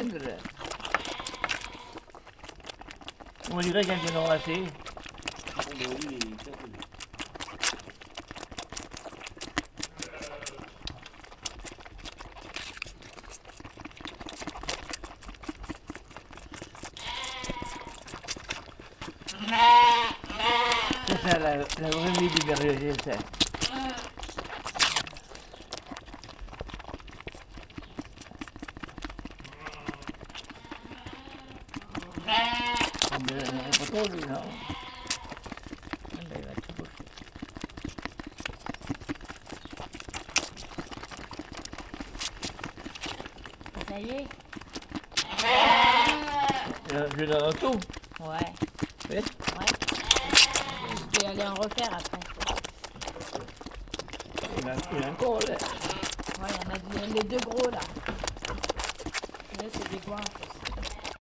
prendre là. On dirait qu'il y a un raté. C'est ça la vraie vie du berger, ça. Il n'y a pas trop lui, non. Il va tout boucher. Ça y est? Je donne tout. Ouais. Oui. Ouais. Je vais aller en refaire après. Il a encore là. Ouais, il y en a les deux gros là. Là, c'est des gros en plus.